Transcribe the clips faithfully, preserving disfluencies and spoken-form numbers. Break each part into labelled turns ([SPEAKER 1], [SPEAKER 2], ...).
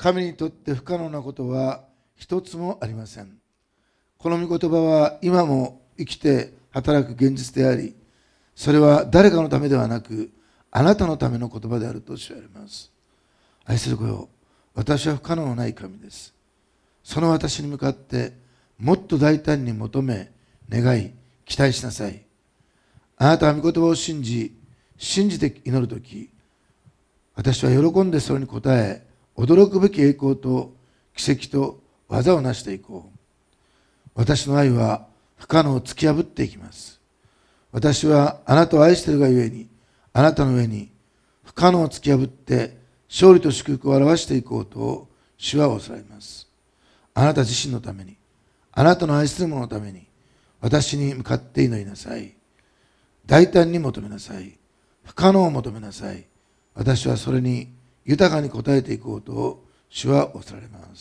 [SPEAKER 1] 神にとって不可能なことは一つもありません。この御言葉は今も生きて働く現実であり、それは誰かのためではなく、あなたのための言葉であると知られます。愛する子よ、私は不可能のない神です。その私に向かってもっと大胆に求め、願い、期待しなさい。あなたは御言葉を信じ、信じて祈るとき、私は喜んでそれに応え、驚くべき栄光と奇跡と技を成していこう。私の愛は不可能を突き破っていきます。私はあなたを愛しているがゆえに、あなたの上に不可能を突き破って勝利と祝福を表していこうと主はおっしゃいます。あなた自身のために、あなたの愛する者のために、私に向かって祈りなさい。大胆に求めなさい。不可能を求めなさい。私はそれに豊かに応えていこうと主はおっしゃられます。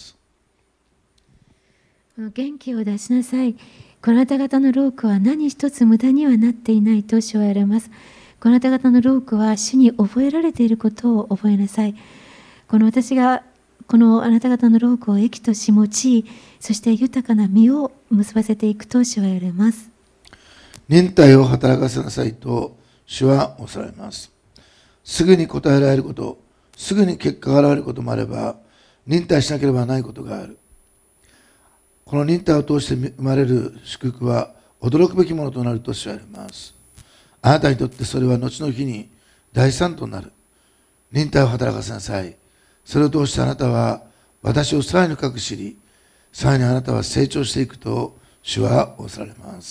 [SPEAKER 2] 元気を出しなさい。こなた方の労苦は何一つ無駄にはなっていないと主は言われます。こなた方の労苦は主に覚えられていることを覚えなさい。この私がこのあなた方の労苦を益とし用い、そして豊かな実を結ばせていくと主は言われます。
[SPEAKER 1] 忍耐を働かせなさいと主はおっしゃられます。すぐに答えられること、すぐに結果が現れることもあれば、忍耐しなければないことがある。この忍耐を通して生まれる祝福は驚くべきものとなると知られます。あなたにとってそれは後の日に大産となる。忍耐を働かせなさい。それを通してあなたは私をさらに深く知り、さらにあなたは成長していくと主はおっしゃられます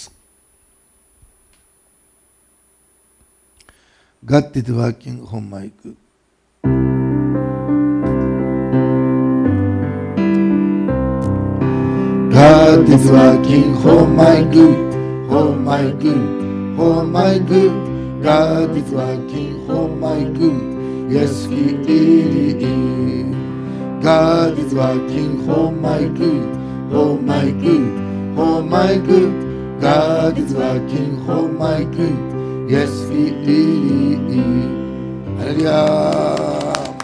[SPEAKER 1] 。God is working on my good. God is working for my good, for my good, for my good. God is working for my good. Yes, He is. God is working for my good, for my good, for my good. God is working for my good.Yes, He is. ハレルヤ。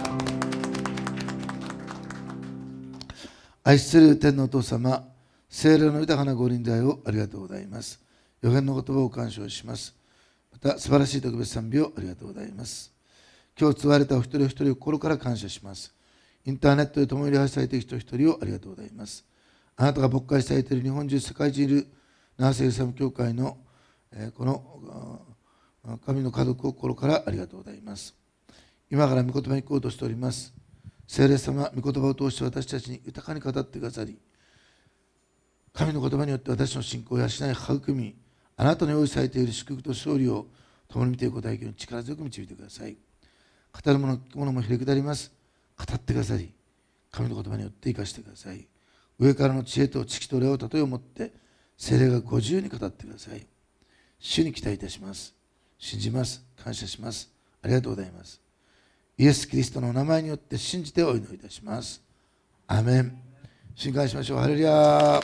[SPEAKER 1] 愛する天のお父様、聖霊の豊かなご臨在をありがとうございます。予言の言葉を感謝します。また素晴らしい特別賛美をありがとうございます。今日使われたお一人お一人を心から感謝します。インターネットで共に礼拝されている人一人をありがとうございます。あなたが牧会されている日本中世界中いるナーセイサム教会のこの神の家族を心からありがとうございます。今から御言葉に行こうとしております。聖霊様、御言葉を通して私たちに豊かに語ってくださり、神の言葉によって私の信仰を養い育み、あなたの用意されている祝福と勝利を共に見ていくことができるように力強く導いてください。語るもの、聞くものもひれくだります。語ってくださり、神の言葉によって生かしてください。上からの知恵と知識と霊を例えを持って、聖霊がご自由に語ってください。主に期待いたします。信じます。感謝します。ありがとうございます。イエス・キリストの名前によって信じてお祈りいたします。アーメン。信感しましょう。ハレルヤ。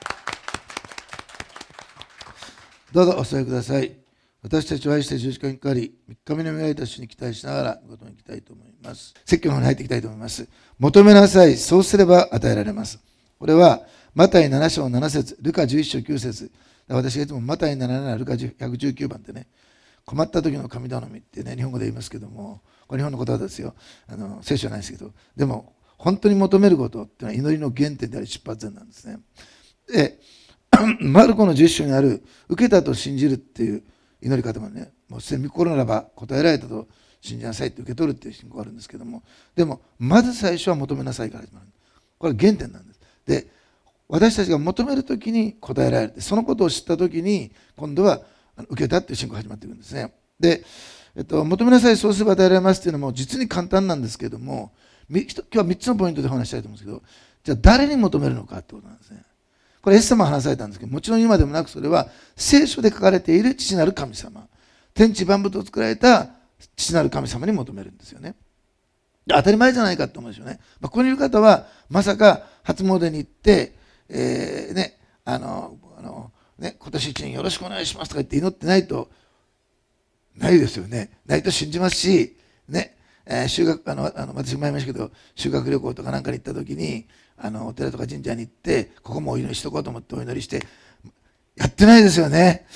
[SPEAKER 1] どうぞお座りください。私たちは愛して十字架にかかり、みっかめの磨いた主に期待しながら、ごとに行きたいと思います。説教の方に入っていきたいと思います。求めなさい。そうすれば与えられます。これは、マタイなな章なな節、ルカじゅういち章きゅう節。私がいつもマタイなななな、ルカひゃくじゅうきゅうばんってね、困った時の神頼みってね、日本語で言いますけども、これ日本の言葉ですよ。あの聖書じゃないですけど、でも本当に求めることっていうのは祈りの原点であり出発点なんですね。で、マルコのじゅっ章にある受けたと信じるっていう祈り方もね、もうすでに御心ならば答えられたと信じなさいって受け取るっていう信仰があるんですけども、でもまず最初は求めなさいから始まる。これは原点なんです。で、私たちが求めるときに答えられる。そのことを知ったときに今度は受けたっていう信仰が始まっていくんですね。で、えっと、求めなさい、そうすれば与えられますっていうのも実に簡単なんですけども、今日はみっつのポイントでお話したいと思うんですけど、じゃあ誰に求めるのかってことなんですね。これイエス様が話されたんですけど、もちろん今でもなくそれは聖書で書かれている父なる神様、天地万物を作られた父なる神様に求めるんですよね。当たり前じゃないかと思うんですよね。まあ、ここにいる方はまさか初詣に行って、えー、ね、あの、あの、ね、今年一年よろしくお願いしますとか言って祈ってないと、ないですよね。ないと信じますし、ね、 えー、修学あのあの私も前言いましたけど、修学旅行とかなんかに行った時に、あのお寺とか神社に行って、ここもお祈りしとこうと思ってお祈りして、やってないですよね。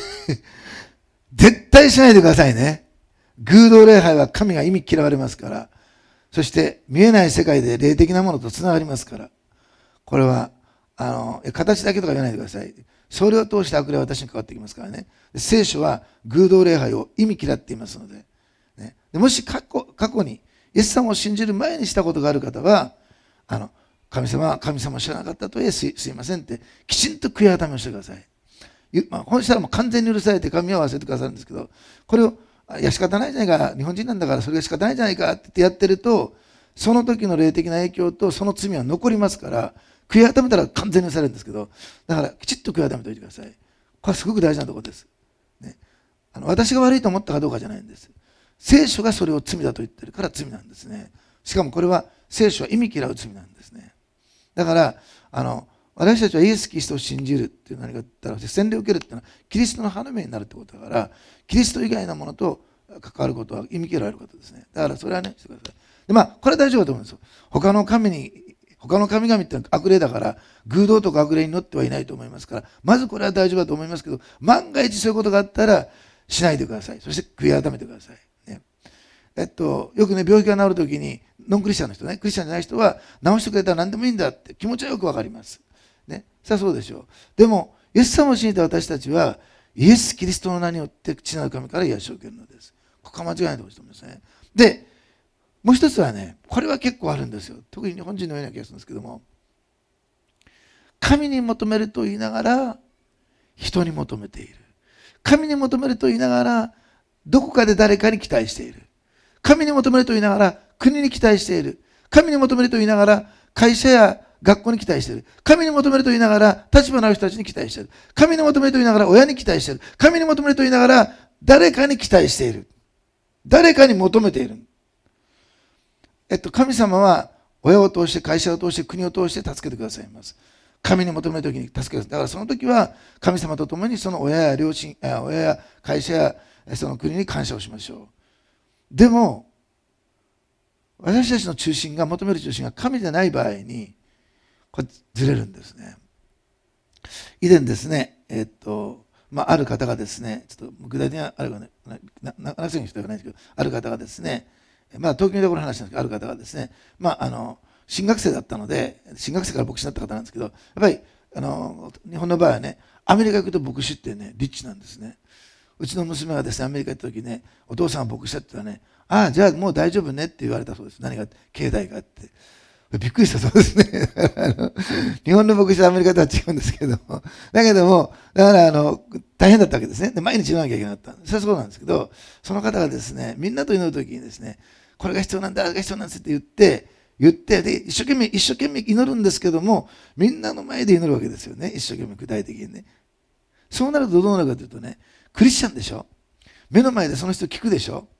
[SPEAKER 1] 絶対しないでくださいね。偶像礼拝は神が意味嫌われますから、そして見えない世界で霊的なものとつながりますから、これはあの形だけとか言わないでください。それを通して悪霊は私に関わってきますからね。聖書は偶像礼拝を意味嫌っていますので、ね、でもし過去、過去にイエス様を信じる前にしたことがある方は、あの神様は神様を知らなかったとえすいませんってきちんと悔い改めをしてください。まあ、本したらもう完全に許されて神を忘れてくださるんですけど、これをいや仕方ないじゃないか、日本人なんだからそれが仕方ないじゃないかって言ってやってると、その時の霊的な影響とその罪は残りますから、悔い改めたら完全に許されるんですけど、だからきちっと悔い改めておいてください。これはすごく大事なところです、ね、あの私が悪いと思ったかどうかじゃないんです。聖書がそれを罪だと言ってるから罪なんですね。しかもこれは聖書は意味嫌う罪なんですね。だからあの私たちはイエス・キリストを信じるっていう何か言ったら、洗礼を受けるっていうのはキリストの花芽になるってことだから、キリスト以外のものと関わることは意味嫌われることですね。だからそれはね、してください。で、まあ、これは大丈夫だと思うんですよ。他の神に、他の神々ってのは悪霊だから、偶像とか悪霊に乗ってはいないと思いますから、まずこれは大丈夫だと思いますけど、万が一そういうことがあったら、しないでください。そして悔い改めてください。ね、えっと、よくね、病気が治るときに、ノンクリスチャンの人ね、クリスチャンじゃない人は、治してくれたら何でもいいんだって気持ちはよくわかります。ね、それはそうでしょう。でも、イエス様を信じた私たちは、イエス・キリストの名によって父なる神から癒しを受けるのです。ここは間違いないと思いますね。で、もう一つはね、これは結構あるんですよ。特に日本人のような気がするんですけども、神に求めると言いながら、人に求めている。神に求めると言いながら、どこかで誰かに期待している。神に求めると言いながら、国に期待している。神に求めると言いながら、会社や学校に期待している。神に求めると言いながら、立場のある人たちに期待している。神に求めると言いながら、親に期待している。神に求めると言いながら、誰かに期待している。誰かに求めている。えっと、神様は、親を通して、会社を通して、国を通して助けてくださいます。神に求めるときに助けてください。だからその時は、神様と共にその親や両親、親や会社やその国に感謝をしましょう。でも、私たちの中心が、求める中心が神じゃない場合に、これずれるんですね。以前ですね、えっと、まあ、ある方がですね、ちょっと具体的にはあるかね、なかなか人はないんですけど、ある方がですね、まあ、東京でこの話なんですけど、ある方がですね、まあ、あの、進学生だったので、進学生から牧師になった方なんですけど、やっぱり、あの、日本の場合はね、アメリカ行くと牧師ってね、リッチなんですね。うちの娘がですね、アメリカ行った時ね、お父さんは牧師だって言ったらね、ああ、じゃあもう大丈夫ねって言われたそうです。何が、経済があって。びっくりしたそうですね。あの日本の牧師はアメリカとは違うんですけども。だけども、だからあの、大変だったわけですね。で毎日言わなきゃいけなかった。それはそうなんですけど、その方がですね、みんなと祈る時にですね、これが必要なんだ、あれが必要なんですって言って、言って、で、一生懸命、一生懸命祈るんですけども、みんなの前で祈るわけですよね。一生懸命具体的にね。そうなるとどうなるかというとね、クリスチャンでしょ。目の前でその人聞くでしょ。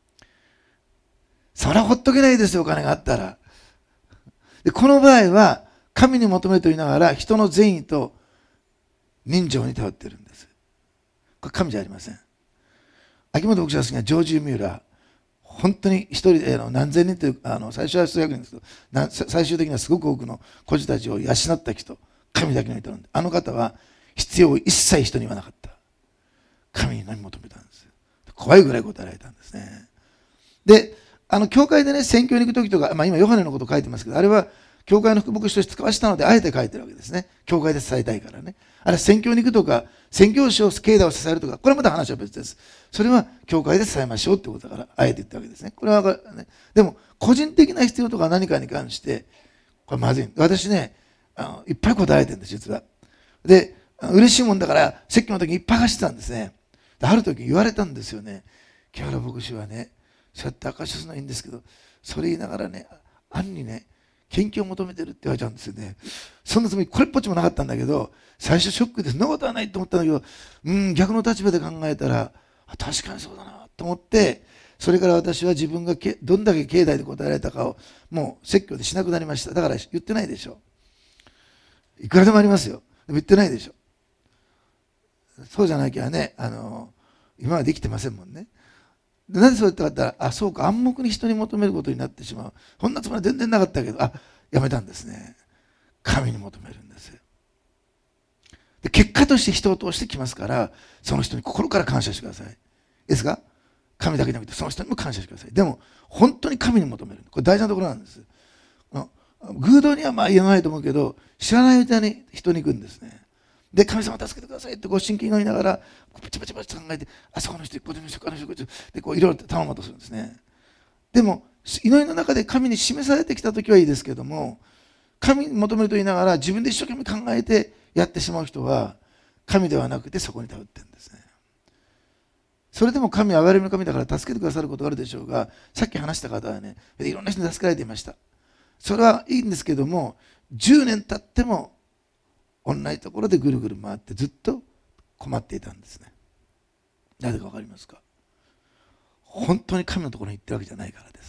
[SPEAKER 1] そりゃほっとけないですよ、お金があったら。で、この場合は、神に求めると言いながら、人の善意と人情に頼ってるんです。これ神じゃありません。秋元牧師が好きなジョージ・ミューラー。本当に一人であの何千人という、あの最初は数百人ですけど、最終的にはすごく多くの孤児たちを養った人、神だけに頼んで、あの方は必要を一切人に言わなかった。神に何求めたんです。怖いぐらい答えられたんですね。で、あの教会でね、宣教に行くときとか、まあ、今ヨハネのこと書いてますけど、あれは教会の副牧師として使わしたのであえて書いてるわけですね。教会で伝えたいからね。あれは宣教に行くとか、宣教師を境内を支えるとか、これはまた話は別です。それは教会で伝えましょうってことだから、あえて言ったわけですね。これは分かるね。でも、個人的な必要とか何かに関して、これまずい。私ね、あのいっぱい答えてるんです、実は。で、嬉しいもんだから、説教の時にいっぱい走ってたんですね。である時言われたんですよね。木原牧師はね、そうやって証しするのはいいんですけど、それ言いながらね、暗にね、研究を求めてるって言われちゃうんですよね。そんなつもりこれっぽっちもなかったんだけど、最初ショックでそんなことはないと思ったんだけど、うん、逆の立場で考えたら、確かにそうだなと思って、それから私は自分がけどんだけ境内で答えられたかを、もう説教でしなくなりました。だから言ってないでしょ。いくらでもありますよ。でも言ってないでしょ。そうじゃなきゃね、あの、今はできてませんもんね。 でなぜそう言ったかって言ったら、あ、そうか、暗黙に人に求めることになってしまう。こんなつもりは全然なかったけど、あ、やめたんですね。神に求めるんです。で結果として人を通してきますから、その人に心から感謝してください。いいですか？神だけじゃなくて、その人にも感謝してください。でも、本当に神に求める。これ大事なところなんです。偶道にはまあ言わないと思うけど、知らないうちに人に行くんですね。で、神様助けてくださいってご神経がいながら、パチパチパチと考えて、あそこの人、この人、この人、この人、で、こういろいろ頼もうとするんですね。でも、祈りの中で神に示されてきたときはいいですけども、神に求めると言いながら、自分で一生懸命考えてやってしまう人は、神ではなくてそこに頼ってるんですね。それでも神は憐れみの神だから助けてくださることがあるでしょうが、さっき話した方はね、いろんな人に助けられていました。それはいいんですけども、じゅうねん経っても同じところでぐるぐる回ってずっと困っていたんですね。なぜかわかりますか？本当に神のところに行ってるわけじゃないからです。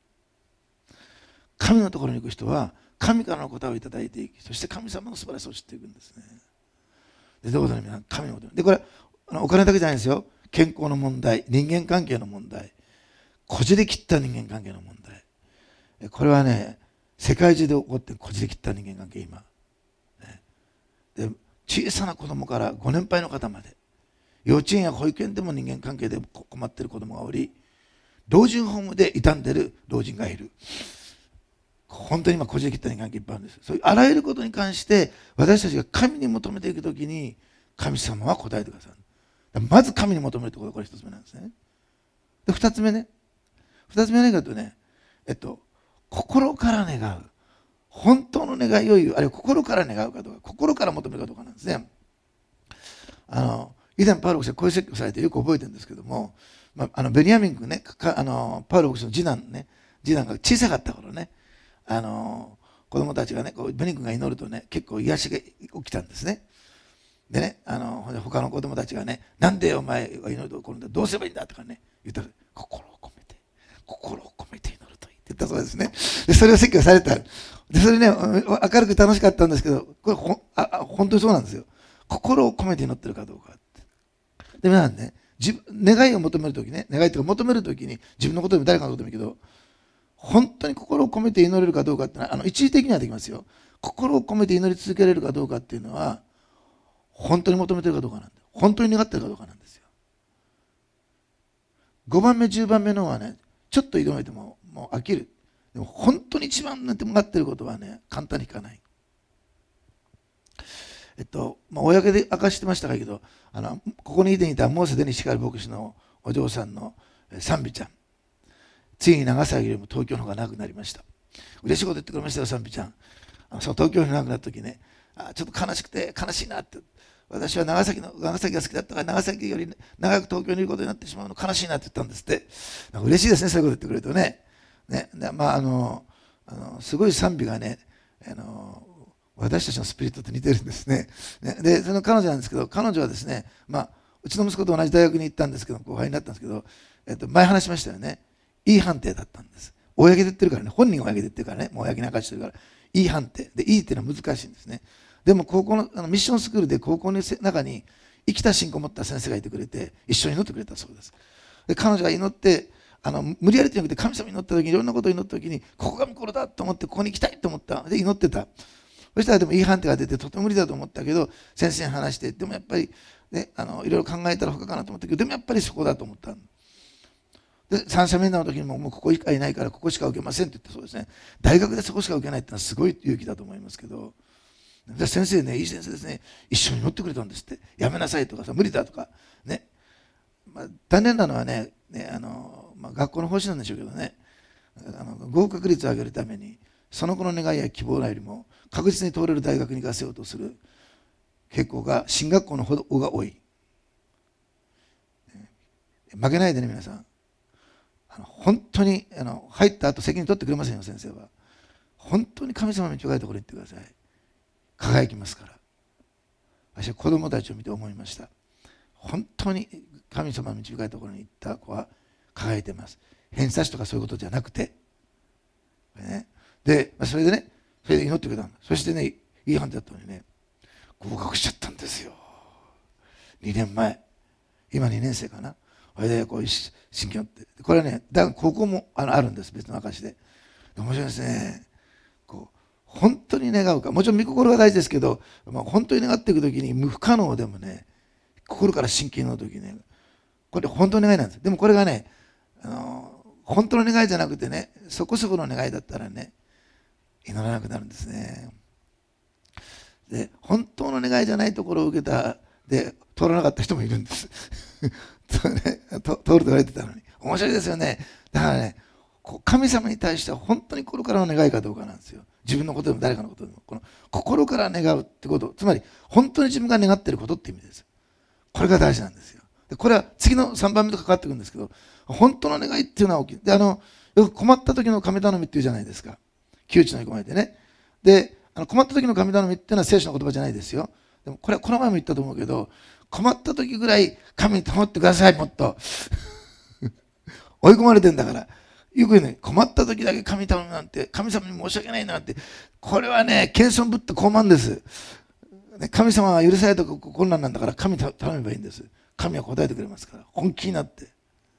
[SPEAKER 1] 神のところに行く人は神からの答えをいただいていき、そして神様の素晴らしさを知っていくんですね。で、どういうことに皆さん、神のことで、これあのお金だけじゃないんですよ。健康の問題、人間関係の問題、こじれ切った人間関係の問題、これはね、世界中で起こってこじれ切った人間関係今、ね、で小さな子供からご年配の方まで、幼稚園や保育園でも人間関係で困っている子供がおり、老人ホームで傷んでいる老人がいる。本当に今こじれ切った人間関係いっぱいあるんです。そういうあらゆることに関して私たちが神に求めていくときに、神様は答えてくださる。まず神に求めるところがこれ一つ目なんですね。で二つ目ね、二つ目は何かというとね、えっと心から願う、本当の願いを言う、あるいは心から願うかどうか、心から求めるかどうかなんですね。あの以前パウロ牧師がこういう説教されてよく覚えてるんですけども、まあ、あのベニヤミン君ね、あのパウロ牧師の次男ね、次男が小さかった頃ね、あの子供たちがね、こうベニ君が祈るとね、結構癒しが起きたんですね。でね、あの他の子供たちがね、なんでお前は祈ると怒るんだ、どうすればいいんだとかね、言ったら、心を込めて、心を込めて祈るといいって言ったそうですね。で、それを説教された。で、それね、明るく楽しかったんですけど、これほあ本当にそうなんですよ。心を込めて祈ってるかどうかって。で、皆さんね、自分願いを求めるときね、願いというか求めるときに、自分のことでも誰かのことでもいいけど、本当に心を込めて祈れるかどうかっていうのは、あの一時的にはできますよ。心を込めて祈り続けられるかどうかっていうのは、本当に求めてるかどうかなんだ。本当に願ってるかどうかなんですよ。ごばんめ、じゅうばんめのはね、ちょっと祈れてももう飽きる。でも本当に一番願ってることはね、簡単にいかない。えっと、まあ、公で明かしてましたけど、あのここにいていたモーセ・デニシカル牧師のお嬢さんの賛美ちゃん、ついに長崎よりも東京の方が長くなりました。嬉しいこと言ってくれましたよ、賛美ちゃん。あのその東京に長くなった時ね、あちょっと悲しくて悲しいなって、私は長崎の長崎が好きだったから長崎より長く東京にいることになってしまうの悲しいなって言ったんですって。なんか嬉しいですね、そういうこと言ってくれるとね。ね、でまああのあのすごい賛美がね、あの私たちのスピリットと似てるんですね。ねでその彼女なんですけど、彼女はですね、まあうちの息子と同じ大学に行ったんですけど、後輩になったんですけど、えっと前話しましたよね。いい判定だったんです。公で言ってるからね、本人が公で言ってるからね、もう公に明かしてるから、いい判定で、いいっていうのは難しいんですね。でも高校のあのミッションスクールで高校の中に生きた信仰を持った先生がいてくれて、一緒に祈ってくれたそうです。で彼女が祈って、あの無理やりじゃなくて神様に祈った時に、いろんなことを祈った時に、ここがこれだと思って、ここに行きたいと思った。で祈ってた。そしたらでもいい判定が出て、とても無理だと思ったけど、先生に話して、でもやっぱり、ね、あのいろいろ考えたら他かなと思ったけど、でもやっぱりそこだと思った。で三者面談の時にも、もうここしかいないからここしか受けませんって言って、そうですね、大学でそこしか受けないってのはすごい勇気だと思いますけど、で先生ね、いい先生ですね、一緒に乗ってくれたんですって。やめなさいとかさ、無理だとかね、まあ、残念なのはね、ねあのまあ、学校の方針なんでしょうけどね、あの合格率を上げるためにその子の願いや希望よりも確実に通れる大学に行かせようとする傾向が進学校の方が多い。負けないでね、皆さん。あの本当にあの入った後責任取ってくれませんよ、先生は。本当に神様の導かれたところに行ってください。輝きますから。私は子供たちを見て思いました。本当に神様の導かれたところに行った子は輝いてます。偏差値とかそういうことじゃなくて、ね、でそれでね、それで祈ってくれたんだ。そしてね、いい判定だったのにね、合格しちゃったんですよ。にねんまえ、今にねん生かな。 それでこう信教って、これはね、だからここもあのあるんです、別の証で。面白いですね。こう本当に願うか、もちろん御心が大事ですけど、まあ、本当に願っていくときに不可能でもね、心から真剣のときね、これ本当の願いなんです。でもこれがね、あの本当の願いじゃなくてね、そこそこの願いだったらね、祈らなくなるんですね。で、本当の願いじゃないところを受けたで通らなかった人もいるんです。通ると言われてたのに。面白いですよね。だからね、神様に対しては本当に心からの願いかどうかなんですよ。自分のことでも誰かのことでも。この心から願うってこと、つまり本当に自分が願っていることって意味です。これが大事なんですよ。でこれは次のさんばんめと関わってくるんですけど、本当の願いっていうのは大きい。で、あの、よく困った時の神頼みっていうじゃないですか。窮地の追い込まれてね。で、あの困った時の神頼みっていうのは聖書の言葉じゃないですよ。でもこれはこの前も言ったと思うけど、困った時ぐらい神に頼ってください、もっと。追い込まれてんだから。よく言うね、困った時だけ神頼むなんて、神様に申し訳ないなんて、これはね、謙遜ぶった傲慢です。神様は許された困難なんだから神頼めばいいんです。神は答えてくれますから、本気になって。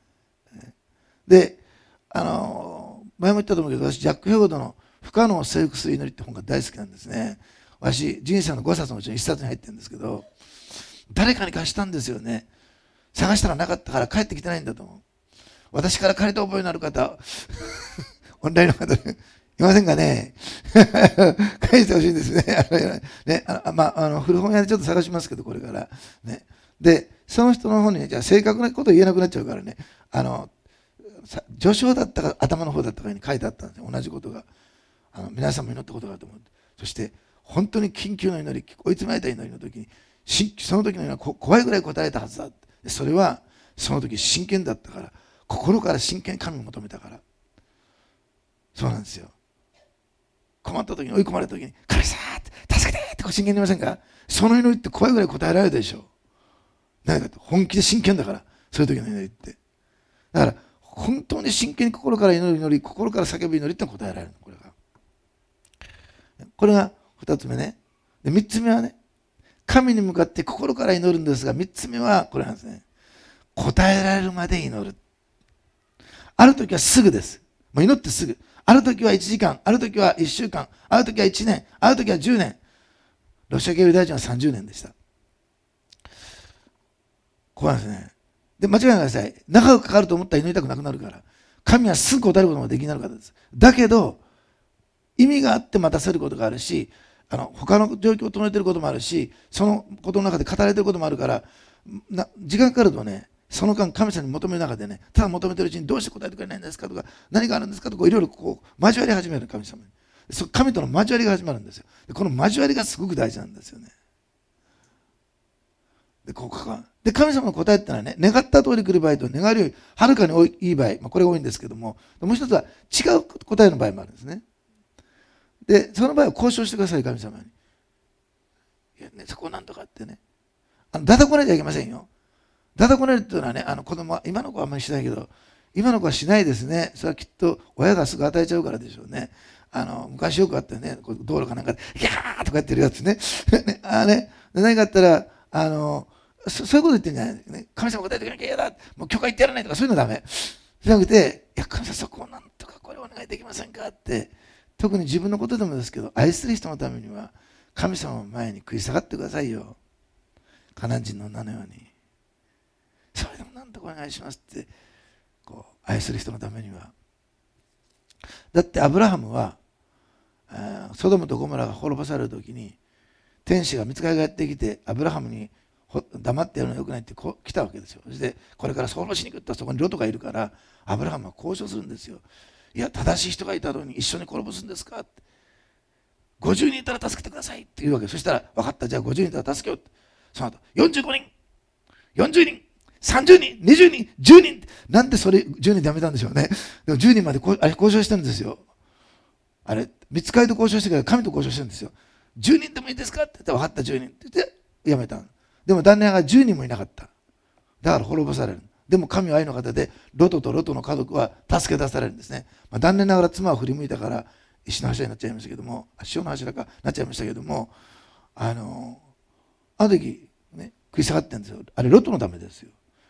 [SPEAKER 1] で、あの、前も言ったと思うけど、私、ジャック・ヘゴドの不可能を征服する祈りって本が大好きなんですね。私、人生のごさつのうちのいっさつに入ってるんですけど、誰かに貸したんですよね。探したらなかったから帰ってきてないんだと思う。私から借りた覚えのある方、オンラインの方、いませんかね。返してほしいんですね。ね、あまあ、あの古本屋でちょっと探しますけど、これから。ね、で、その人の方に、ね、じゃあ正確なこと言えなくなっちゃうからね、あの序章だったか頭の方だったかに書いてあったんですよ、同じことが。あの皆さんも祈ったことがあると思う。そして、本当に緊急の祈り、追い詰められた祈りの時に、その時の祈りは怖いぐらい答えたはずだ。それは、その時真剣だったから、心から真剣に神を求めたから。そうなんですよ。困った時に追い込まれた時に神様助けてって真剣に言いませんか。その祈りって怖いぐらい答えられるでしょう。何かって本気で真剣だから、そういう時の祈りって。だから本当に真剣に心から祈る祈り、心から叫ぶ祈りって答えられるの。これがこれがふたつめね。でみっつめはね、神に向かって心から祈るんですが、みっつめはこれなんですね。答えられるまで祈る。ある時はすぐです。もう祈ってすぐ。ある時はいちじかん、ある時はいっしゅうかん、ある時はいちねん、ある時はじゅうねん。ロシア系ユダヤ人はさんじゅうねんでした。こうなんですね。で、間違いないください。長くかかると思ったら祈りたくなくなるから。神はすぐ答えることができになる方です。だけど、意味があって待たせることがあるし、あの他の状況を整えていることもあるし、そのことの中で語られていることもあるから、な時間かかるとね、その間神様に求める中でね、ただ求めてるうちにどうして答えてくれないんですかとか、何があるんですかとか、いろいろこう交わり始める神様に。そ神との交わりが始まるんですよ。でこの交わりがすごく大事なんですよね。で、ここかで神様の答えってのはね、願った通り来る場合と願うよりはるかにいい場合、まあ、これが多いんですけども、もう一つは違う答えの場合もあるんですね。で、その場合は交渉してください、神様に。いやね、そこをなんとかってね。あのだだこねちゃいけませんよ。だだこねるっていうのはね、あの子供は、今の子はあんまりしないけど、今の子はしないですね。それはきっと親がすぐ与えちゃうからでしょうね。あの昔よくあったよね、道路かなんかで、ギャーとかやってるやつね。ねあね何かあったら、あのそ、そういうこと言ってるんじゃない、ね、神様答えてくれなきゃ嫌だ、もう許可言ってやらないとか、そういうのダメ。じゃなくて、いや、神様そこをなんとかこれお願いできませんかって、特に自分のことでもですけど、愛する人のためには、神様の前に食い下がってくださいよ。カナン人の女のように。それでもなんとかお願いしますってこう愛する人のためには。だってアブラハムはソドムとゴモラが滅ぼされる時に天使が見つかりがやってきてアブラハムに黙ってやるのはよくないってこう来たわけですよ。そしてこれから滅ぼしに行くとそこにロトがいるからアブラハムは交渉するんですよ。いや正しい人がいたのに一緒に滅ぼすんですかって、ごじゅうにんいたら助けてくださいって言うわけ。そしたら分かった、じゃあごじゅうにんいたら助けようって。その後よんじゅうごにんよんじゅうにんさんじゅうにん、にじゅうにん、じゅうにん、なんでそれじゅうにんでやめたんでしょうね。でもじゅうにんまでこあれ交渉してるんですよ。あれ、見つかりと交渉してから神と交渉してるんですよ。じゅうにんでもいいですかって言って、分かったじゅうにんって言ってやめた。でも旦那がじゅうにんもいなかった。だから滅ぼされる。でも神は愛の方で、ロトとロトの家族は助け出されるんですね。まあ、残念ながら妻は振り向いたから、石の柱になっちゃいましたけども、塩の柱かなっちゃいましたけども、あの、あの時、ね、食い下がってるんですよ。あれ、ロトのためですよ。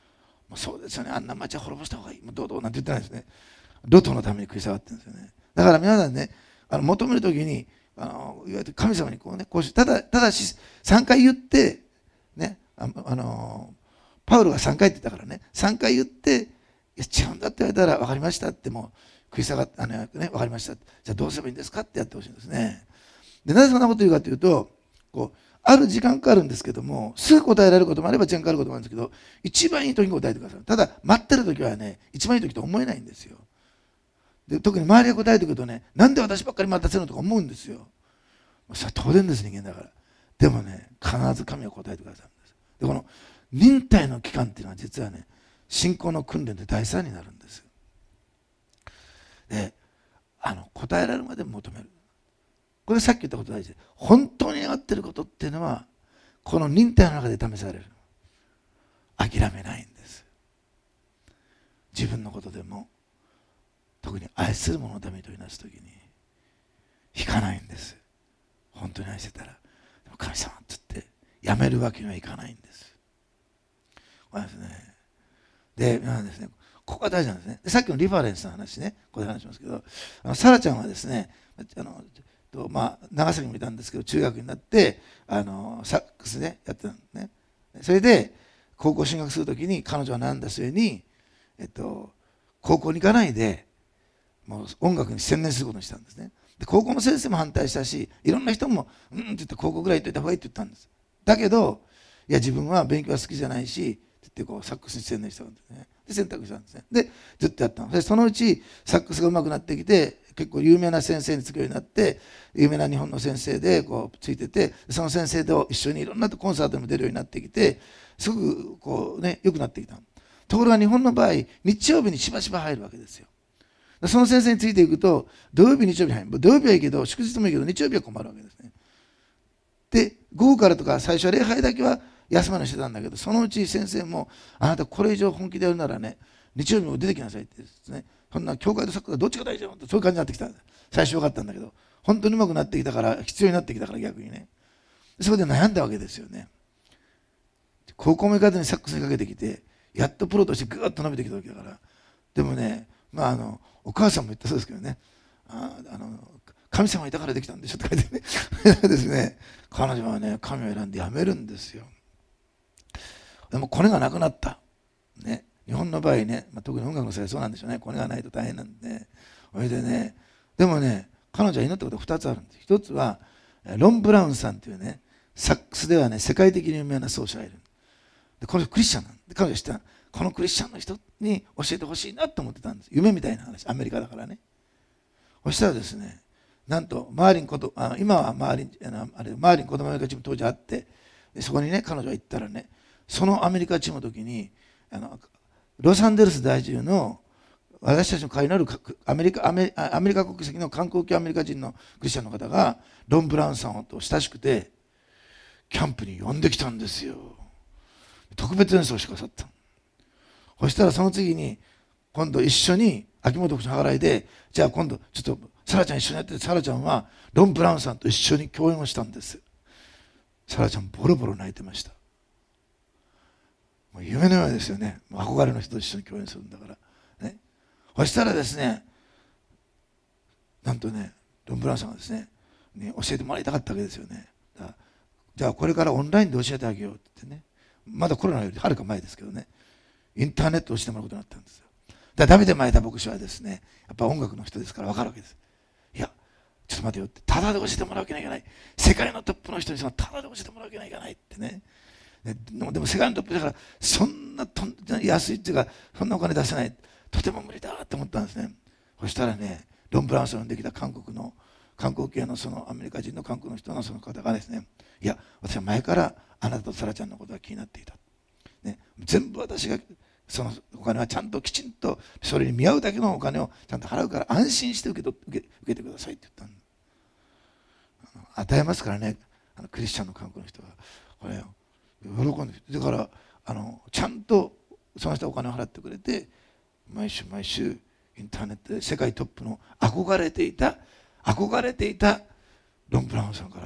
[SPEAKER 1] もうそうですよね、あんな町は滅ぼした方がいい、もうどうどうなんて言ってないですね。ロトのために食い下がってるんですよね。だから皆さんね、あの求めるときにあのいわゆる神様にこうね、こうしただただしさんかい言ってね、ああのパウロがさんかいって言ったからね、さんかい言って、いや違うんだって言われたら分かりましたってもう食い下がって、あのね、分かりました、じゃあどうすればいいんですかってやってほしいんですね。でなぜそんなこと言うかというと、こうある時間かかるんですけども、すぐ答えられることもあれば時間かかることもあるんですけど、一番いい時に答えてください。ただ待ってる時はね、一番いい時と思えないんですよ。で特に周りが答えてくるとね、なんで私ばっかり待たせるのとか思うんですよ。それは当然です、人間だから。でもね、必ず神は答えてくださるんです。でこの忍耐の期間っていうのは実はね、信仰の訓練で大事になるんです。であの答えられるまで求める。これさっき言ったこと大事で、本当に願ってることっていうのはこの忍耐の中で試される。諦めないんです。自分のことでも特に愛する者のために取りなすときに引かないんです。本当に愛してたら。でも神様って言ってやめるわけにはいかないんです。これですね。で、皆さんですね、ここが大事なんですね。でさっきのリファレンスの話ね、ここで話しますけど、あのサラちゃんはですね、あのとまあ、長崎にもいたんですけど、中学になってあのサックスねやってたんですね。それで高校進学するときに彼女は悩んだ末に、えっと、高校に行かないでもう音楽に専念することにしたんですね。で高校の先生も反対したし、いろんな人もうんって言って高校ぐらい行っといた方がいいって言ったんです。だけどいや自分は勉強は好きじゃないしって言ってこうサックスに専念したんですね。で選択したんですね。でずっとやったので、そのうちサックスが上手くなってきて結構有名な先生につくようになって、有名な日本の先生でこうついてて、その先生と一緒にいろんなコンサートにも出るようになってきて、すごくこうね良くなってきた。ところが日本の場合、日曜日にしばしば入るわけですよ。その先生についていくと、土曜日、日曜日入る。土曜日はいいけど、祝日もいいけど、日曜日は困るわけですね。で、午後からとか最初は礼拝だけは休まないしてたんだけど、そのうち先生も、あなたこれ以上本気でやるならね、日曜日も出てきなさいってですね、そんな教会とサッカーどっちが大事だよってそういう感じになってきた。最初よかったんだけど、本当にうまくなってきたから、必要になってきたから逆にね。そこで悩んだわけですよね。高校も行かずにサックスにかけてきて、やっとプロとしてぐーっと伸びてきた時だから。でもね、まああの、お母さんも言ったそうですけどね、ああの神様いたからできたんでしょって書いてねですね、彼女はね、神を選んで辞めるんですよ。でもコネがなくなった。ね、日本の場合ね、まあ、特に音楽の世界そうなんでしょうね、コネがないと大変なんで。それでね、でもね、彼女は祈ったことがふたつあるんです。ひとつは、ロン・ブラウンさんというね、サックスではね、世界的に有名な奏者がいる。でこの人クリスチャンなんで、彼女は知ったこのクリスチャンの人に教えてほしいなと思ってたんです。夢みたいな話、アメリカだからね。そしたらですね、なんとマーリンことあ今はマーリンあのあれマーリン子供アメリカチーム当時あって、そこにね彼女が行ったらね、そのアメリカチームの時にあのロサンゼルス在住の私たちの会のあるアメリカアメアメリカ国籍の観光系アメリカ人のクリスチャンの方がロン・ブラウンさんと親しくてキャンプに呼んできたんですよ。特別演奏してくださった。そしたらその次に今度一緒に秋元口の計らいで、じゃあ今度ちょっとサラちゃん一緒にやってて、サラちゃんはロン・ブラウンさんと一緒に共演をしたんです。サラちゃんボロボロ泣いてました。もう夢のようですよね。憧れの人と一緒に共演するんだからね。そしたらですね、なんとね、ロン・ブラウンさんがですね、ね教えてもらいたかったわけですよね。だからじゃあこれからオンラインで教えてあげようってね、まだコロナよりはるか前ですけどね、インターネットをしてもらうことになったんですよ。だからダビデ前田牧師はですね、やっぱ音楽の人ですから分かるわけです。いや、ちょっと待てよって、ただで教えてもらうわけにはいかない。世界のトップの人にそのただで教えてもらうわけにはいかないってね。でもでも世界のトップだから、そんなとん安いっていうか、そんなお金出せない。とても無理だと思ったんですね。そしたらね、ロン・ブラウンさんのできた韓国の、韓国系のそのアメリカ人の韓国の人のその方がですね、いや、私は前からあなたとサラちゃんのことが気になっていた。ね、全部私がそのお金はちゃんときちんとそれに見合うだけのお金をちゃんと払うから安心して受けと受け受けてくださいって言ったの。与えますからね、あのクリスチャンの韓国の人がこれを喜んで、だからあのちゃんとその人はお金を払ってくれて、毎週毎週インターネットで世界トップの憧れていた憧れていたロン・ブラウンさんから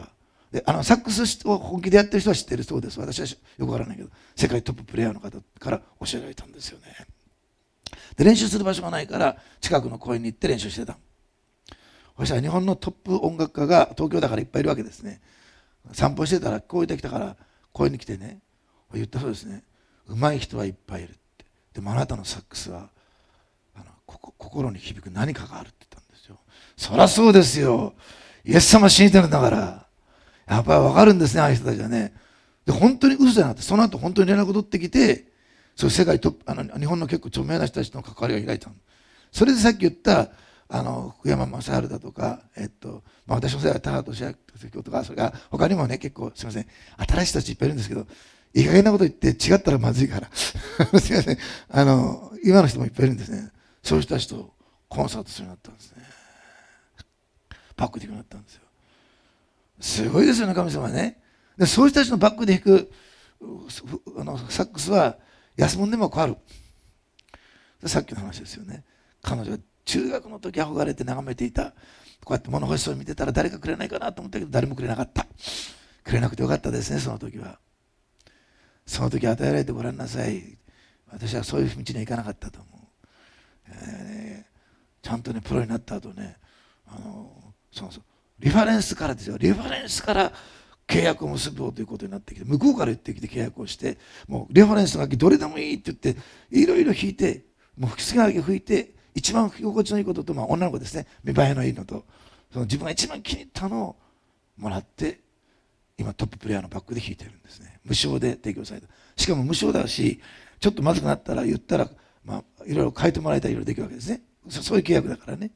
[SPEAKER 1] であのサックスを本気でやってる人は知ってるそうです。私はよくわからないけど、世界トッププレーヤーの方から教えられたんですよね。で練習する場所がないから近くの公園に行って練習してた。そしたら日本のトップ音楽家が東京だからいっぱいいるわけですね。散歩してたら聞こえてきたから公園に来てね、言ったそうですね。上手い人はいっぱいいるって。でもあなたのサックスはあの心に響く何かがあるって言ったんですよ。そりゃそうですよ。イエス様信じてるんだから。やっぱり分かるんですね、ああいう人たちはね。で本当に嘘じゃなくて、その後本当に連絡取ってきて、そういう世界トップ、あの日本の結構著名な人たちとの関わりを開いたの。それでさっき言ったあの福山雅治だとか、えっとまあ、私の世代は田原俊明とか、それから他にもね、結構すみません、新しい人たちいっぱいいるんですけど、いい加減なこと言って違ったらまずいからすみません、あの今の人もいっぱいいるんですね。そういう人たちとコンサートするようになったんですね。バックで弾くようになったんですよ。すごいですよね、神様ね。でそういう人たちのバックで弾くあのサックスは安物でも変わる。さっきの話ですよね。彼女が中学の時憧れて眺めていた、こうやって物欲しそうに見てたら誰かくれないかなと思ったけど、誰もくれなかった。くれなくてよかったですね、その時は。その時与えられてごらんなさい。私はそういう道には行かなかったと思う。えー、ちゃんとね、プロになった後ね、あのそうそうリファレンスからですよ。リファレンスから契約を結ぼうということになってきて、向こうから言ってきて契約をして、もうリファレンスの楽器どれでもいいって言って、いろいろ弾いて、もう吹き付けなきゃ吹いて、一番吹き心地のいいことと、まあ、女の子ですね、見栄えのいいのと、その自分が一番気に入ったのをもらって、今トッププレーヤーのバックで弾いてるんですね。無償で提供された。しかも無償だし、ちょっとまずくなったら言ったら、まあ、いろいろ変えてもらえたらいろいろできるわけですね。そういう契約だからね。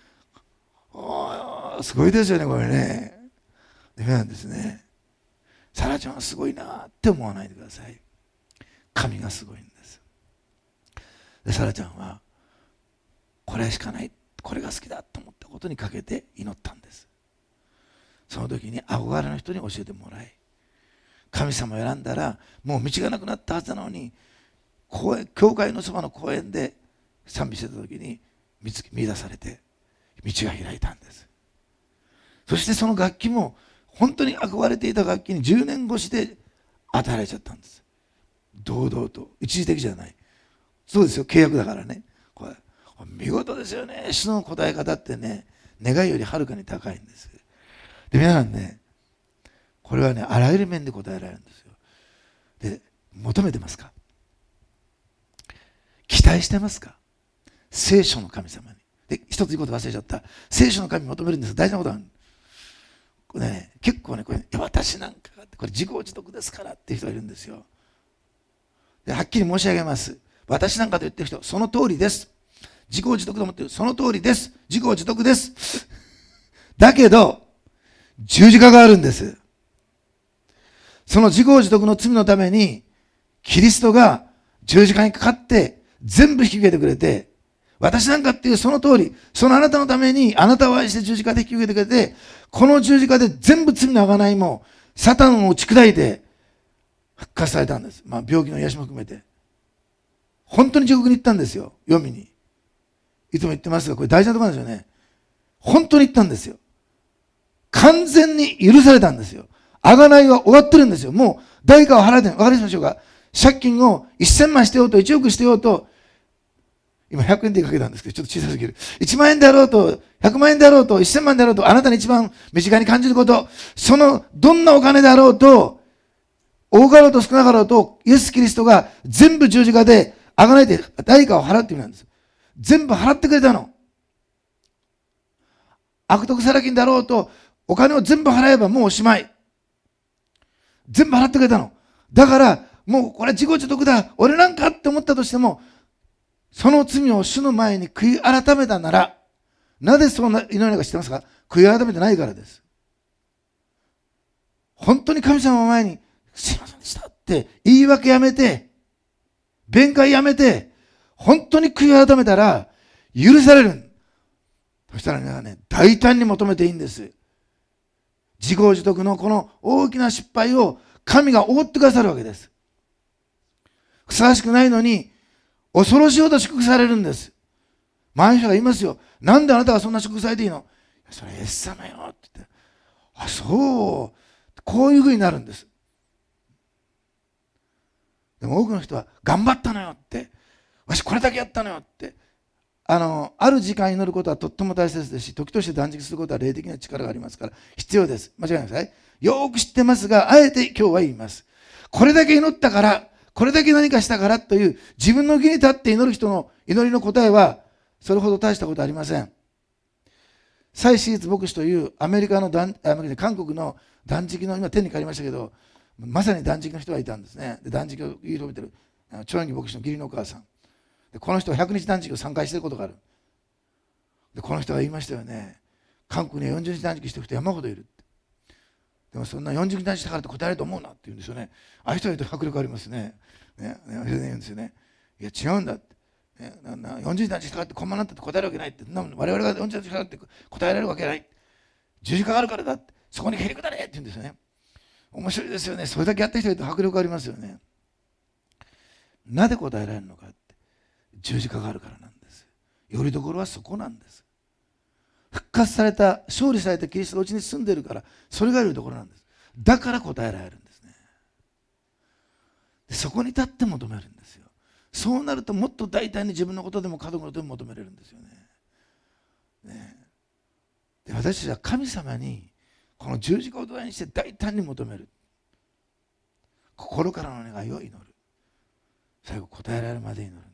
[SPEAKER 1] あすごいですよね、これね。でなんですね。サラちゃんはすごいなって思わないでください。神がすごいんです。でサラちゃんはこれしかない、これが好きだと思ったことにかけて祈ったんです。その時に憧れの人に教えてもらい、神様を選んだらもう道がなくなったはずなのに、公園教会のそばの公園で賛美してた時に 見, つ見出されて道が開いたんです。そしてその楽器も本当に憧れていた楽器にじゅうねん越しで与えられちゃったんです。堂々と、一時的じゃない。そうですよ、契約だからね。これ見事ですよね。主の答え方ってね、願いよりはるかに高いんです。で皆さんね、これはね、あらゆる面で答えられるんですよ。で求めてますか？期待してますか？聖書の神様に。で一つ言うこと忘れちゃった。聖書の神求めるんです。大事なことはこれ、ね、結構ね、これ私なんかがこれ自業自得ですからっていう人がいるんですよ。ではっきり申し上げます。私なんかと言ってる人、その通りです。自業自得と思ってる、その通りです。自業自得です。だけど十字架があるんです。その自業自得の罪のためにキリストが十字架にかかって全部引き受けてくれて、私なんかっていうその通り、そのあなたのためにあなたを愛して十字架で引き受けてくれて、この十字架で全部罪の贖いもサタンを打ち砕いて復活されたんです。まあ病気の癒しも含めて。本当に地獄に行ったんですよ、読みに。いつも言ってますが、これ大事なところなんですよね。本当に行ったんですよ。完全に許されたんですよ。贖いは終わってるんですよ。もう代価を払えてる。わかりましょうか？借金をせんまんしてようといちおくしてようと、今ひゃくえんでかけたんですけど、ちょっと小さすぎる。いちまん円であろうと、ひゃくまん円であろうと、せんまんであろうと、あなたに一番身近に感じること、そのどんなお金であろうと、多かろうと少なかろうと、イエス・キリストが全部十字架で贖いて代価を払うっていう意味なんです。全部払ってくれたの。悪徳サラ金だろうと、お金を全部払えばもうおしまい。全部払ってくれたの。だから、もうこれ自業自得だ。俺なんかって思ったとしても、その罪を主の前に悔い改めたなら、なぜそんな祈りがしてますか？悔い改めてないからです。本当に神様の前に、すいませんでしたって言い訳やめて、弁解やめて、本当に悔い改めたら許される。そしたら皆さんね、大胆に求めていいんです。自業自得のこの大きな失敗を神が覆ってくださるわけです。ふさわしくないのに恐ろしいほど祝福されるんです。周りの人が言いますよ。なんであなたがそんな祝福されていいの？それイエス様よって言って。あ、そう。 こういうふうになるんです。でも多くの人は頑張ったのよって、わしこれだけやったのよって、あのある時間祈ることはとっても大切ですし、時として断食することは霊的な力がありますから必要です。間違いないですね。よく知ってますが、あえて今日は言います。これだけ祈ったから、これだけ何かしたからという自分の義に立って祈る人の祈りの答えはそれほど大したことありません。蔡シーツ牧師というアメリカの断あ韓国の断食の、今手に借りましたけど、まさに断食の人がいたんですね。で断食を言い止めてるチョンギ牧師の義理のお母さんで、この人はひゃくにち断食をさんかいしていることがある。でこの人が言いましたよね。韓国にはよんじゅうにち断食してる人山ほどいるって。でもそんなよんじゅうにち断食したからって答えると思うなって言うんですよね。ああいう人は言うと迫力ありますね。ね、ね、言うんですよね。いや違うんだって。ね、ななよんじゅうにち断食したからってこんなになったって答えるわけないって。我々がよんじゅうにち断食したからって答えられるわけない。十字架があるからだって。そこにへりくだれって言うんですよね。面白いですよね。それだけやった人がいると迫力ありますよね。なぜ答えられるのかって、十字架があるからなんです。よりどころはそこなんです。復活された、勝利されたキリストのうちに住んでいるから、それがよりどころなんです。だから答えられるんですね。でそこに立って求めるんですよ。そうなるともっと大胆に自分のことでも家族のことでも求めれるんですよね。ねで私たちは神様にこの十字架を土台にして大胆に求める。心からの願いを祈る。最後答えられるまで祈る。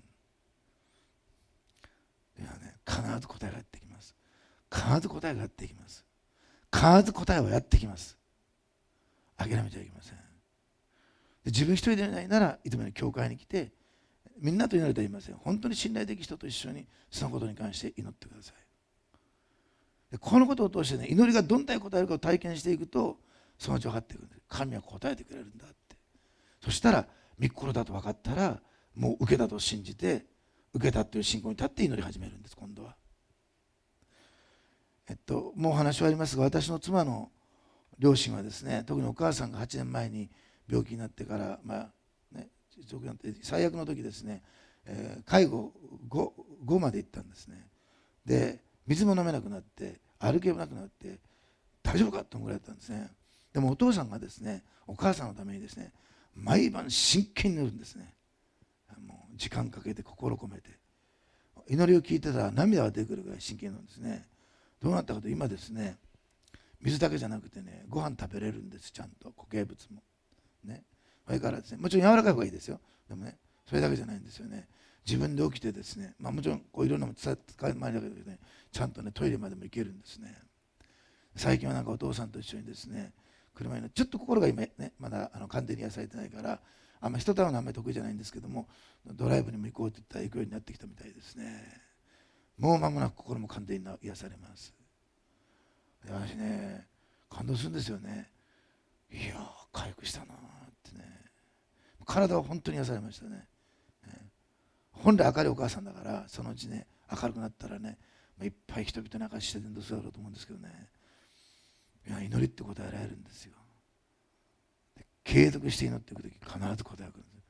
[SPEAKER 1] ではね、必ず答えがやってきます。必ず答えがやってきます。必ず答えはやってきます。諦めちゃいけません。で自分一人でないならいつもの教会に来て、みんなと祈りとは言いません。本当に信頼できる人と一緒にそのことに関して祈ってください。でこのことを通してね、祈りがどんなに答えるかを体験していくと、そのうち分かっていくんです。神は答えてくれるんだって。そしたら御心だと分かったら、もう受けたと信じて、受けたという信仰に立って祈り始めるんです。今度はえっともうお話はありますが、私の妻の両親はですね、特にお母さんがはちねんまえに病気になってから、まあね、最悪の時ですね、えー、介護 5, 5まで行ったんですね。で水も飲めなくなって歩けなくなって大丈夫かと思われたんですね。でもお父さんがですね、お母さんのためにですね、毎晩真剣に祈るんですね。もう時間かけて心込めて祈りを聞いてたら涙が出てくるぐらい真剣なんですね。どうなったかと、今ですね、水だけじゃなくてね、ご飯食べれるんです。ちゃんと固形物もね。それからですね、もちろん柔らかい方がいいですよ。でもね、それだけじゃないんですよね。自分で起きてですね、まあ、もちろんこういろんなもの使う前だけどね、ちゃんとねトイレまでも行けるんですね。最近はなんかお父さんと一緒にですね、車に乗って、ちょっと心が今ねまだあの完全に癒されてないから、あんま人と会うのはあんまり得意じゃないんですけども、ドライブにも行こうって言ったら行くようになってきたみたいですね。もう間もなく心も完全に癒されます。私ね、感動するんですよね。いやー回復したなーってね。体は本当に癒されましたね。本来明るいお母さんだから、そのうちね明るくなったらね、いっぱい人々泣かして伝道するだろうと思うんですけどね。いや祈りって答えられるんですよ。継続して祈っていくとき必ず答えが来るんです。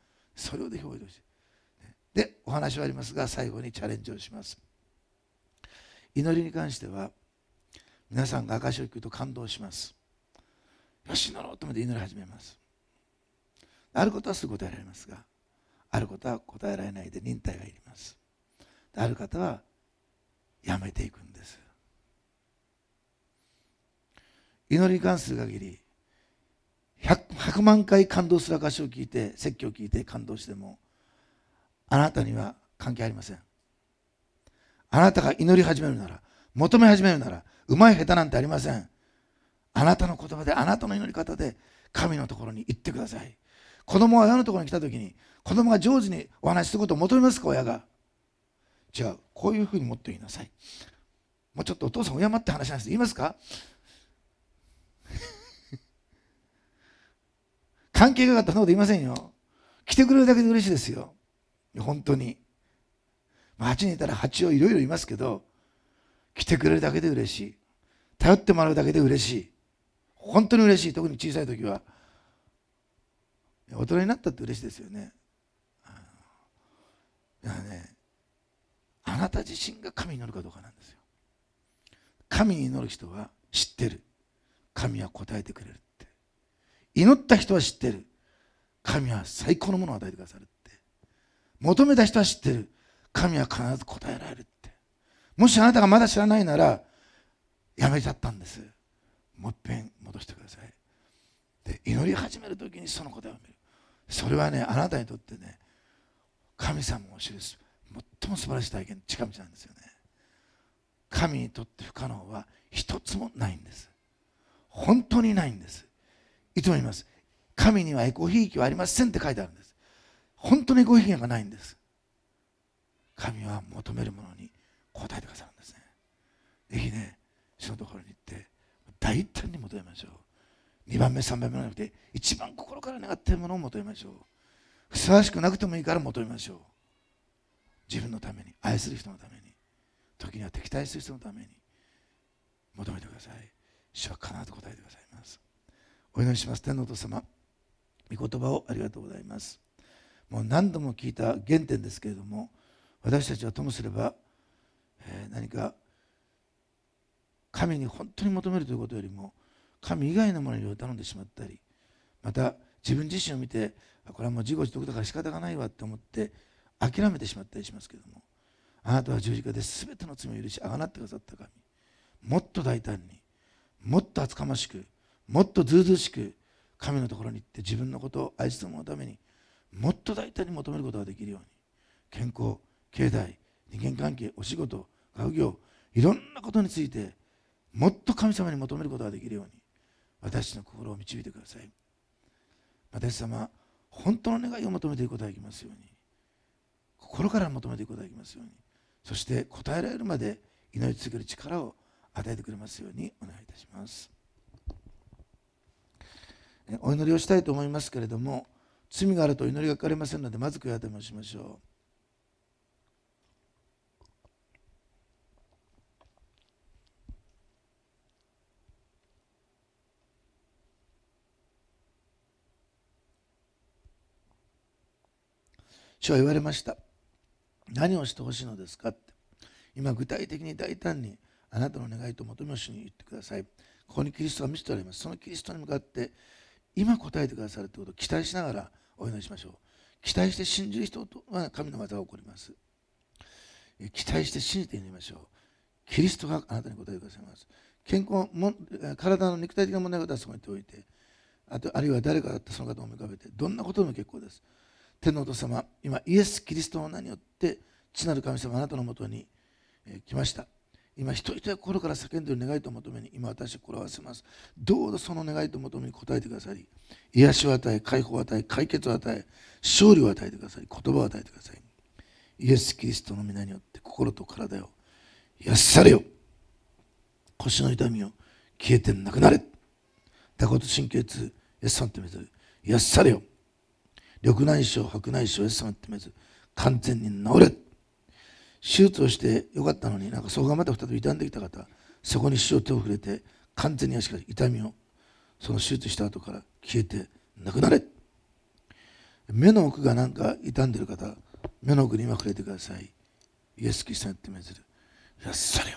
[SPEAKER 1] それをぜひ覚えてほしい。でお話はありますが、最後にチャレンジをします。祈りに関しては皆さんが証を聞くと感動します。よし祈ろうと思って祈り始めます。あることはすぐ答えられますが、あることは答えられないで忍耐がいります。ある方はやめていくんです。祈りに関する限り 100, ひゃくまん回感動する証を聞いて、説教を聞いて感動してもあなたには関係ありません。あなたが祈り始めるなら、求め始めるなら、うまい下手なんてありません。あなたの言葉で、あなたの祈り方で神のところに行ってください。子供が親のところに来た時に、子供が上手にお話しすることを求めますか、親が。違う、こういうふうにもっと言いなさい。もうちょっとお父さんを敬って話しなさい。言いますか？関係がかったらそんなこと言いませんよ。来てくれるだけで嬉しいですよ。本当に。町にいたら蜂をいろいろいますけど、来てくれるだけで嬉しい。頼ってもらうだけで嬉しい。本当に嬉しい。特に小さい時は。大人になったって嬉しいですよね。いやね、あなた自身が神に祈るかどうかなんですよ。神に祈る人は知ってる。神は答えてくれるって。 祈った人は知ってる。神は最高のものを与えてくださるって。求めた人は知ってる。神は必ず答えられるって。もしあなたがまだ知らないなら、やめちゃったんです。もう一遍戻してください。で、祈り始めるときにその答えを見る。それはね、あなたにとってね、神様を知る最も素晴らしい体験、近道なんですよね。神にとって不可能は一つもないんです。本当にないんです。いつも言います。神にはエコひいきはありませんって書いてあるんです。本当にエコひいきがないんです。神は求めるものに答えてくださるんですね。ぜひね、そのところに行って大胆に求めましょう。にばんめさんばんめじゃなくて一番心から願っているものを求めましょう。ふさわしくなくてもいいから求めましょう。自分のために、愛する人のために、時には敵対する人のために求めてください。主は必ず答えてくださいます。お祈りします。天のお父様、御言葉をありがとうございます。もう何度も聞いた原点ですけれども、私たちはともすれば、えー、何か神に本当に求めるということよりも神以外のものに頼んでしまったり、また自分自身を見てこれはもう自業自得だから仕方がないわと思って諦めてしまったりしますけれども、あなたは十字架で全ての罪を許しあがなってくださった神、もっと大胆に、もっと厚かましく、もっとずうずうしく神のところに行って自分のことを愛する者のためにもっと大胆に求めることができるように、健康、経済、人間関係、お仕事、学業、いろんなことについてもっと神様に求めることができるように私の心を導いてください。私様、本当の願いを求めていくことができますように、心から求めていくことができますように、そして答えられるまで祈り続ける力を与えてくれますようにお願いいたします。お祈りをしたいと思いますけれども、罪があると祈りがかかりませんので、まず悔い改めをしましょう。主は言われました。何をしてほしいのですかって。今具体的に大胆にあなたの願いと求めを主に言ってください。ここにキリストが見せております。そのキリストに向かって今答えてくださるということを期待しながらお祈りしましょう。期待して信じる人は神の技が起こります。期待して信じて祈りましょう。キリストがあなたに答えてくださいます。健康も、体の肉体的な問題があったらそこに置いて、あとあるいは誰かだったらその方を思い浮かべて、どんなことでも結構です。天のお父様、今イエス・キリストの名によって父なる神様あなたのもとに来ました。今一人一人心から叫んでいる願いと求めに今私は心を合わせます。どうぞその願いと求めに応えてくださり、癒しを与え、解放を与え、解決を与え、勝利を与えてくださり、言葉を与えてください。イエス・キリストの皆によって心と体を癒されよ。腰の痛みを消えてなくなれ。打骨神経痛、イエス様ってめず癒されよ。緑内障、白内障、イエス様ってめず完全に治れ。手術をしてよかったのになんかそこがまた再び痛んできた方、そこに主を手を触れて完全に癒しかし痛みをその手術した後から消えてなくなれ。目の奥がなんか傷んでる方、目の奥に今触れてください。イエス・キリストによって命ずる癒されよ。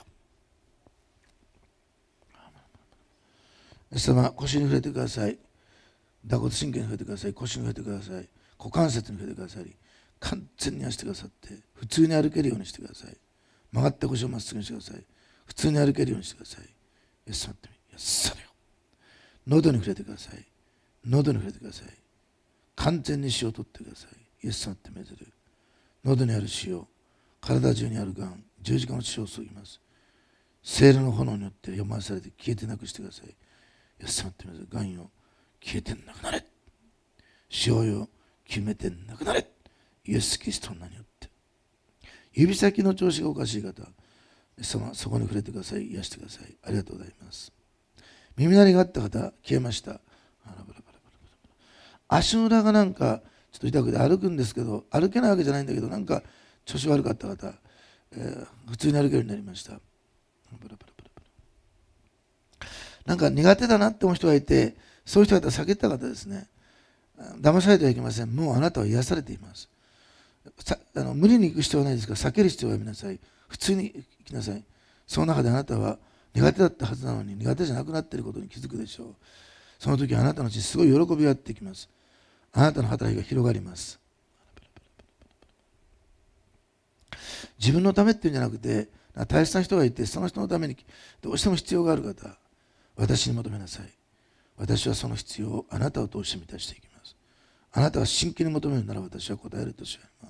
[SPEAKER 1] イエス様、腰に触れてください。打骨神経に触れてください。腰に触れてください。股関節に触れてください。完全に癒してくださって、普通に歩けるようにしてください。曲がって腰をまっすぐにしてください。普通に歩けるようにしてください。イエス様って癒されよ。喉に触れてください。喉に触れてください。完全に死を取ってください。イエス様って命ずる。喉にある死を、体中にあるがん、十字架の血を注ぎます。聖霊の炎によって読まされて消えてなくしてください。イエス様って命ずる。がんよ、消えてなくなれ。死をよ、決めてなくなれ。イエス・キリストの名によって。指先の調子がおかしい方、イエス様、そこに触れてください。癒してください。ありがとうございます。耳鳴りがあった方、消えました。足の裏がなんかちょっと痛くて歩くんですけど、歩けないわけじゃないんだけど、なんか調子悪かった方、えー、普通に歩けるようになりました。なんか苦手だなって思う人がいて、そういう人がいたら避けた方ですね。騙されてはいけません。もうあなたは癒されています。さあの無理に行く必要はないですから、避ける必要はやめなさい。普通に行きなさい。その中であなたは苦手だったはずなのに苦手じゃなくなっていることに気づくでしょう。 その時あなたのうちにすごい喜びがやってきます。あなたの働きが広がります。自分のためっていうんじゃなくて、大切な人がいて、その人のためにどうしても必要がある方、私に求めなさい。私はその必要をあなたを通して満たしていきます。あなたが真剣に求めるなら私は答えるとします。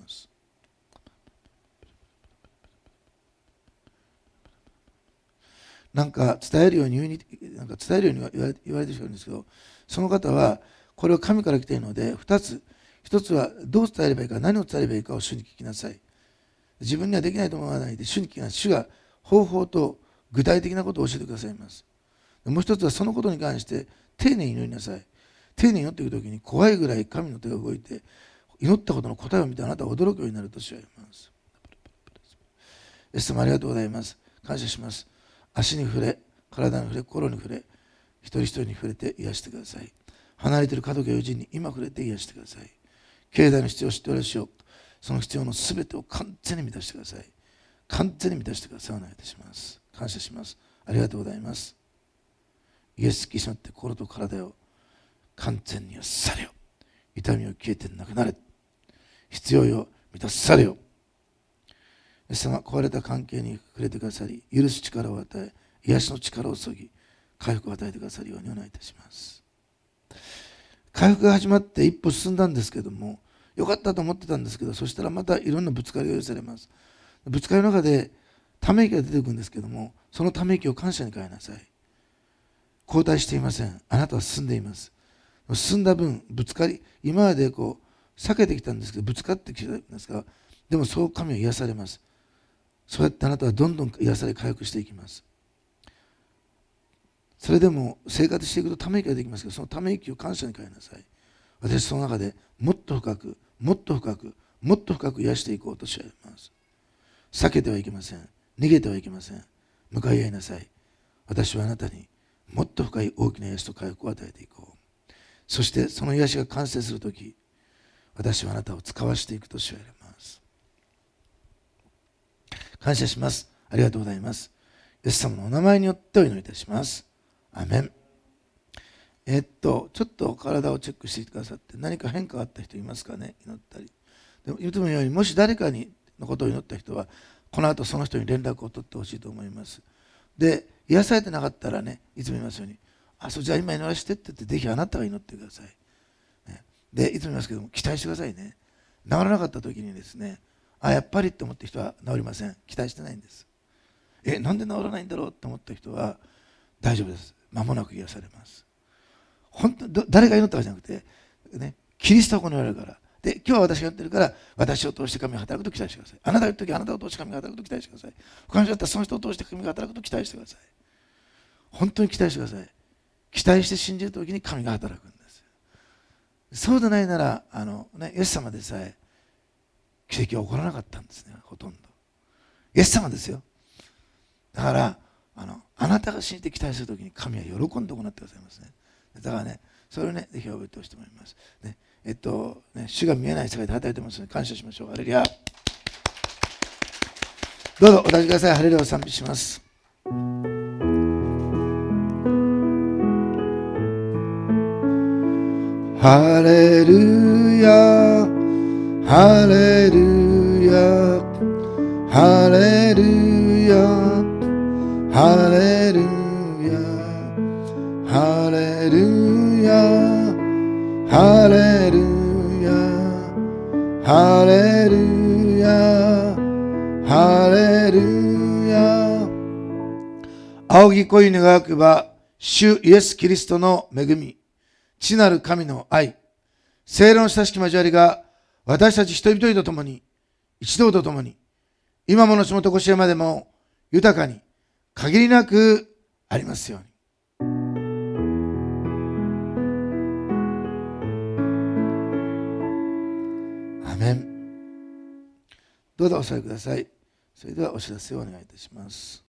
[SPEAKER 1] なんか伝えるように言うになんか伝えるように言われ言われてしまうんですけど、その方はこれは神から来ているのでふたつ、ひとつはどう伝えればいいか、何を伝えればいいかを主に聞きなさい。自分にはできないと思わないで主に聞きなさい。主が方法と具体的なことを教えてくださいます。もう一つはそのことに関して丁寧に祈りなさい。丁寧に祈っていくときに怖いぐらい神の手が動いて、祈ったことの答えを見てあなたは驚くようになるとします。イエス様ありがとうございます。感謝します。足に触れ、体に触れ、心に触れ、一人一人に触れて癒してください。離れている家族や友人に今触れて癒してください。経済の必要を知っておらしよう。その必要のすべてを完全に満たしてください。完全に満たしてください。お願いいたします。感謝します。ありがとうございます。イエス・キリストによって心と体を完全に癒されよ。痛みを消えてなくなれ。必要よ満たされよ。イエス様、壊れた関係に触れてくださり、許す力を与え、癒しの力を注ぎ、回復を与えてくださるようにお願いいたします。回復が始まって一歩進んだんですけども、よかったと思ってたんですけど、そしたらまたいろんなぶつかりが許されます。ぶつかりの中でため息が出てくるんですけども、そのため息を感謝に変えなさい。後退していません。あなたは進んでいます。進んだ分、ぶつかり、今までこう避けてきたんですけど、ぶつかってきたんですが、でもそう神は癒されます。そうやってあなたはどんどん癒され回復していきます。それでも生活していくとため息ができますけど、そのため息を感謝に変えなさい。私その中でもっと深く、もっと深く、もっと深く癒していこうとします。避けてはいけません。逃げてはいけません。向かい合いなさい。私はあなたにもっと深い大きな癒しと回復を与えていこう。そしてその癒しが完成するとき、私はあなたを使わしていくとします。感謝します。ありがとうございます。イエス様のお名前によってお祈りいたします。アメン。えっと、ちょっと体をチェックしてくださって、何か変化があった人いますかね、祈ったり。でもいつものように、もし誰かにのことを祈った人は、この後その人に連絡を取ってほしいと思います。で、癒されてなかったらね、いつも言いますように、あ、そうじゃあ今祈らせてって言って、ぜひあなたが祈ってください。ね、で、いつも言いますけども、期待してくださいね。治らなかった時にですね、あ、やっぱりって思った人は治りません。期待してないんです。え、なんで治らないんだろうって思った人は大丈夫です。間もなく癒されます。本当に誰が祈ったかじゃなくて、ね、キリストはここにおられるから。で、今日は私がやってるから、私を通して神が働くと期待してください。あなたが言った時、あなたを通して神が働くと期待してください。他の人だったらその人を通して神が働くと期待してください。本当に期待してください。期待して信じる時に神が働くんです。そうでないなら、あのね、イエス様でさえ奇跡は起こらなかったんですね、ほとんど。イエス様ですよ。だからあのあなたが信じて期待するときに神は喜んで行ってくださいますね。だからね、それをね、ぜひ覚えてほしいと思います。ね、えっと、ね、主が見えない世界で働いてますので感謝しましょう。ハレルヤ。どうぞお立ちください。ハレルヤを賛美します。ハレルヤ、ハレルヤ、ハレルヤ。ハレルヤ、ハレルヤ、ハレルヤ、ハレルヤ、ハレルヤ。仰ぎ恋願わくば、主イエス・キリストの恵み、父なる神の愛、聖霊の親しき交わりが、私たち一人一人と共に、一同と共に、今ものちもとこしえまでも、豊かに、限りなくありますように。アメン。どうぞお座りください。それではお知らせをお願いいたします。